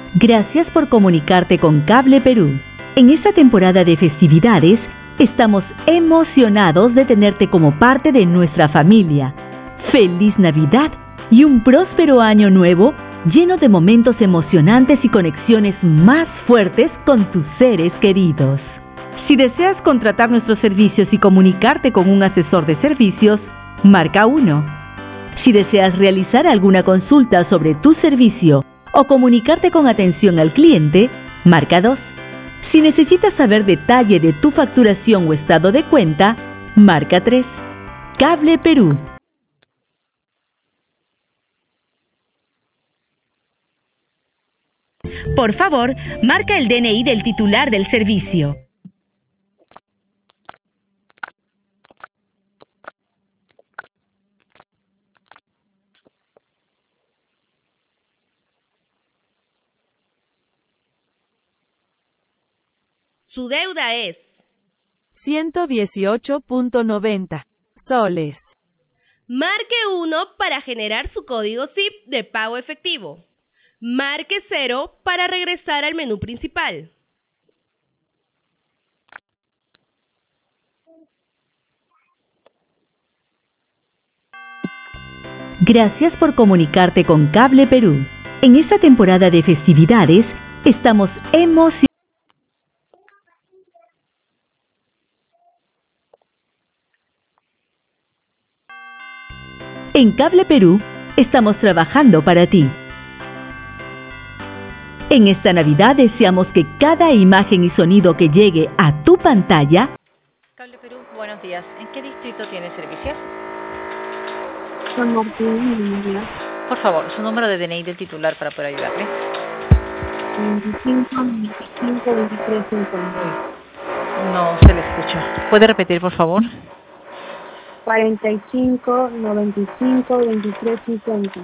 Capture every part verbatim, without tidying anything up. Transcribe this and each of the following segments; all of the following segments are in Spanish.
Gracias por comunicarte con Cable Perú. En esta temporada de festividades, estamos emocionados de tenerte como parte de nuestra familia. ¡Feliz Navidad y un próspero año nuevo lleno de momentos emocionantes y conexiones más fuertes con tus seres queridos! Si deseas contratar nuestros servicios y comunicarte con un asesor de servicios, marca uno. Si deseas realizar alguna consulta sobre tu servicio o comunicarte con atención al cliente, marca dos. Si necesitas saber detalle de tu facturación o estado de cuenta, marca tres. Cable Perú. Por favor, marca el D N I del titular del servicio. Su deuda es ciento dieciocho punto noventa soles. Marque uno para generar su código S I P de pago efectivo. Marque cero para regresar al menú principal. Gracias por comunicarte con Cable Perú. En esta temporada de festividades, estamos emocionados. En Cable Perú, estamos trabajando para ti. En esta Navidad deseamos que cada imagen y sonido que llegue a tu pantalla. Cable Perú, buenos días. ¿En qué distrito tiene servicios? San Martín. Por favor, su número de D N I del titular para poder ayudarle. veinticinco, veinticinco, veintitrés, cincuenta. No se le escucha. ¿Puede repetir, por favor? cuarenta y cinco, noventa y cinco, veintitrés, cincuenta.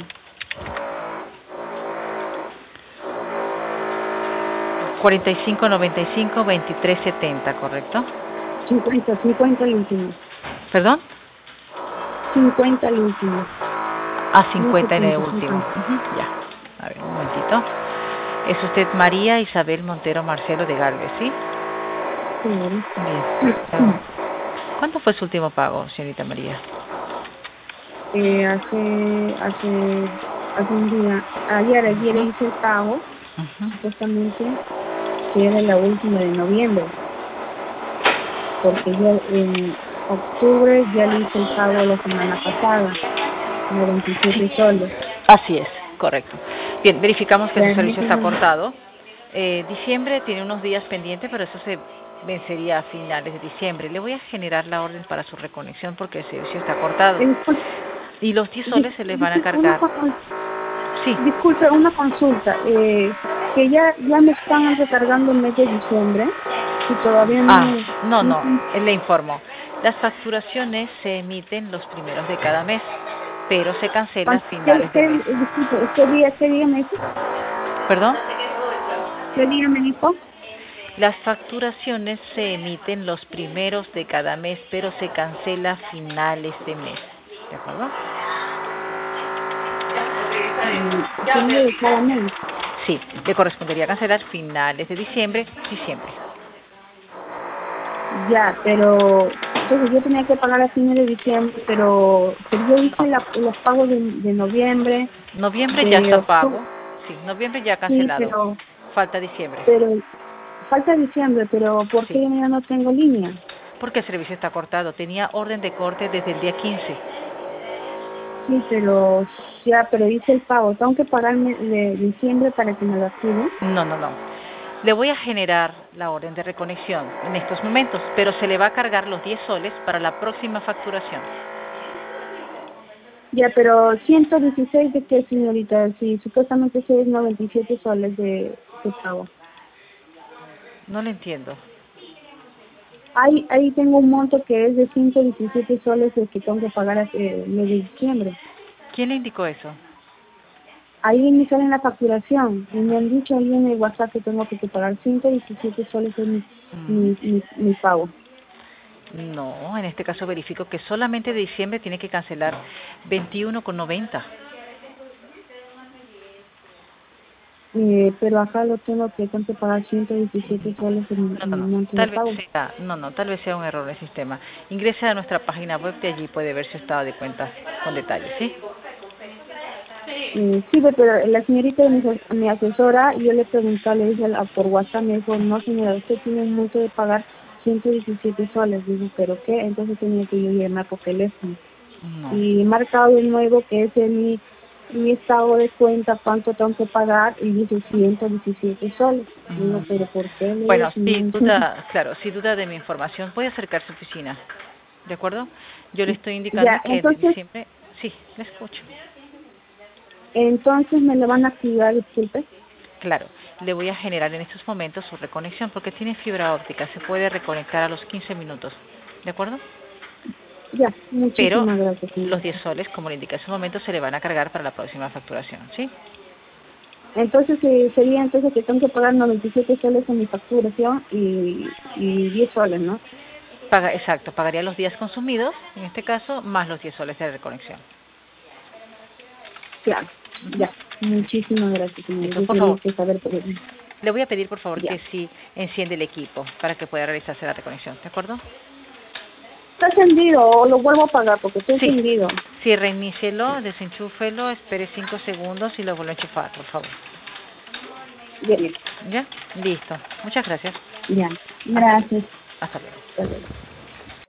cuarenta y cinco, noventa y cinco, veintitrés, setenta, ¿correcto? cincuenta, cincuenta el último. ¿Perdón? cincuenta el último. Ah, cincuenta en el setenta, último. cincuenta. Uh-huh, ya. A ver, un momentito. Es usted María Isabel Montero Marcelo de Galvez, ¿sí? Sí. Bien. ¿Cuánto fue su último pago, señorita María? Eh, hace, hace, hace un día, ayer, ayer hice el pago, Uh-huh. supuestamente, que era la última de noviembre, porque ya en octubre ya le hice el pago la semana pasada, noventa y siete soles. Así es, correcto. Bien, verificamos que Ya, su servicio está no. cortado. Eh, diciembre tiene unos días pendientes, pero eso se vencería a finales de diciembre. Le voy a generar la orden para su reconexión porque el servicio está cortado. Eh, Y los diez soles se les van a cargar. Una, Sí. Disculpe, una consulta. Eh, que ya ya me están recargando el mes de diciembre y todavía no... Ah, no, no, le informo. Las facturaciones se emiten los primeros de cada mes, pero se cancelan a finales ¿Qué, de mes. qué, disculpe, ¿qué día, qué día me dijo? ¿Perdón? ¿Qué día me dijo? Las facturaciones se emiten los primeros de cada mes, pero se cancela a finales de mes. ¿De acuerdo? ¿Qué de cada mes? Sí, le correspondería cancelar finales de diciembre, diciembre. Ya, pero entonces yo tenía que pagar a fines de diciembre, pero, pero yo hice la, los pagos de, de noviembre. Noviembre de ya está octubre. pago. Sí, noviembre ya cancelado. Sí, pero, falta diciembre. pero falta diciembre, pero ¿por qué Sí. yo ya no tengo línea? Porque el servicio está cortado. Tenía orden de corte desde el día quince. Sí, pero ya, pero hice el pago. ¿Tengo que pagarme de diciembre para que me lo activen? No, no, no. Le voy a generar la orden de reconexión en estos momentos, pero se le va a cargar los diez soles para la próxima facturación. Ya, pero ciento dieciséis de qué, señorita, si supuestamente es noventa y siete soles de, de pago. No le entiendo. Ahí, ahí tengo un monto que es de ciento diecisiete soles el que tengo que pagar hasta el mes de diciembre. ¿Quién le indicó eso? Ahí me sale en la facturación y me han dicho ahí en el WhatsApp que tengo que pagar ciento diecisiete soles de mi, Mm. mi, mi, mi pago. No, en este caso verifico que solamente de diciembre tiene que cancelar veintiuno con noventa. Eh, pero acá lo tengo que tengo que pagar ciento diecisiete soles en, No, en no, el no. monto de Tal vez pago. sea, no, no, tal vez sea un error del sistema. Ingrese a nuestra página web y allí puede ver su estado de cuenta con detalles, ¿sí? Eh, sí, ve, pero la señorita, mi, mi asesora, yo le pregunté, le dije a- por WhatsApp, me dijo, no señora, usted tiene un monto de pagar ciento diecisiete soles. Digo, ¿pero qué? Entonces tenía que yo llamar por teléfono. No. Y he marcado de nuevo que es en mi, mi estado de cuenta cuánto tengo que pagar y dice ciento diecisiete soles. Mm. Digo, ¿pero por qué? Le digo, Bueno, si si no- duda, claro, si duda de mi información, puede acercarse a su oficina, ¿de acuerdo? Yo le estoy indicando Ya, que de entonces, diciembre, sí, le escucho. entonces me lo van a activar, disculpe. Claro, le voy a generar en estos momentos su reconexión porque tiene fibra óptica, se puede reconectar a los quince minutos, ¿de acuerdo? Ya, Pero muchísimas gracias, los señorita. diez soles, como le indiqué hace un momento, se le van a cargar para la próxima facturación, ¿sí? Entonces eh, sería entonces que tengo que pagar noventa y siete soles en mi facturación y, y diez soles, ¿no? Paga, exacto, pagaría los días consumidos, en este caso, más los diez soles de reconexión. Claro, Ujú. ya. Muchísimas gracias, señorita. Listo, Yo por quería favor, que saber por qué. le voy a pedir por favor Ya. que sí enciende el equipo para que pueda realizarse la reconexión, ¿de acuerdo? ¿Está encendido o lo vuelvo a pagar? Porque está Sí, encendido. sí, reinícielo, desenchúfelo, espere cinco segundos y lo vuelvo a enchufar, por favor. Bien, ¿Ya? Listo. Muchas gracias. ya. Hasta, Gracias. hasta luego. Hasta luego.